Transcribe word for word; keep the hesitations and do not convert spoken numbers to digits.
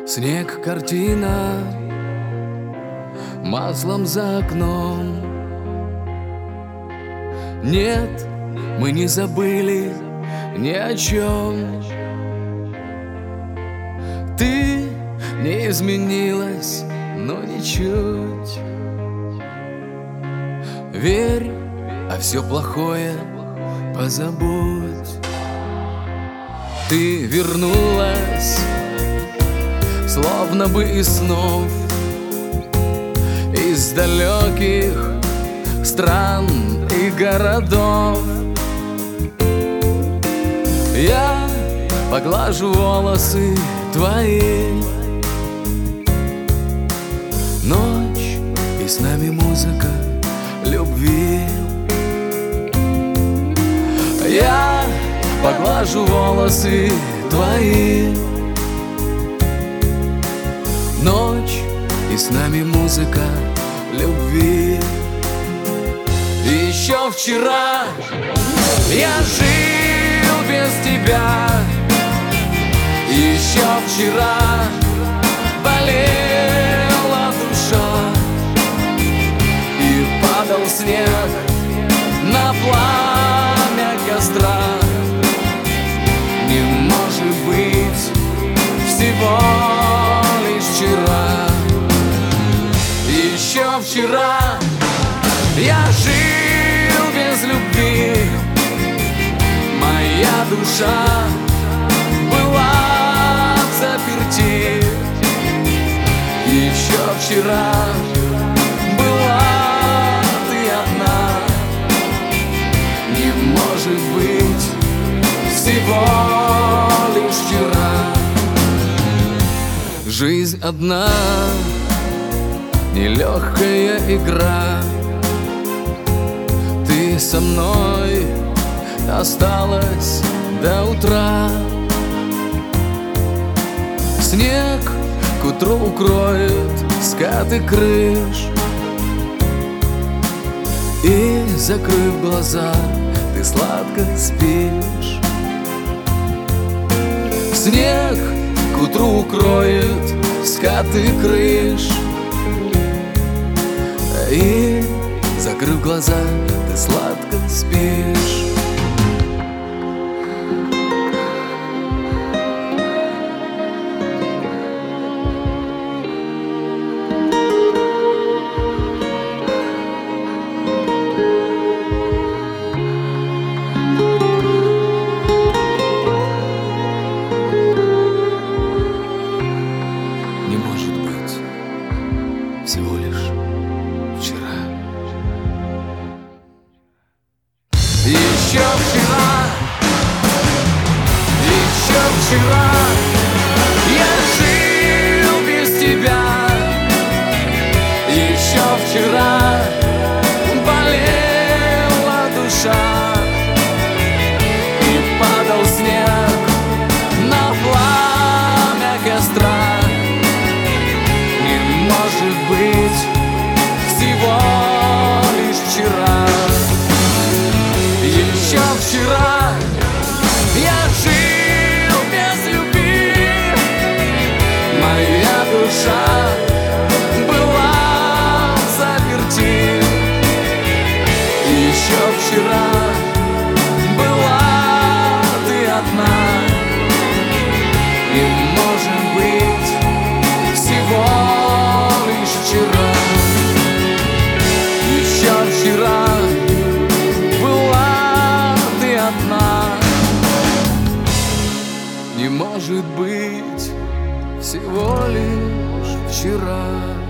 Снег, картина, маслом за окном. Нет, мы не забыли ни о чем. Ты не изменилась, но ничуть. Верь, а все плохое позабудь. Ты вернулась, словно бы из снов, из далеких стран и городов. Я поглажу волосы твои. Ночь, и с нами музыка любви. Я поглажу волосы твои. Ночь, и с нами музыка любви. Еще вчера я жил без тебя. Еще вчера болела душа, и падал снег на пламя костра. Не может быть всего лишь вчера. Еще вчера я жил без любви. Моя душа была в заперти. Еще вчера была ты одна. Не может быть всего лишь вчера. Жизнь одна, нелегкая игра. Ты со мной осталась до утра. Снег к утру укроет скаты крыш, и, закрыв глаза, ты сладко спишь. Снег к утру укроет скаты крыш, и, закрыв глаза, ты сладко спишь. Не может быть всего лишь вчера. Еще вчера, еще вчера я жил без тебя. Еще вчера болела душа, и падал снег на пламя костра. Не может быть всего лишь вчера. Еще вчера я жил без любви. Моя душа была в заперти. Еще вчера была ты одна. Не может быть всего лишь вчера. Еще вчера была ты одна. Не может быть всего лишь вчера.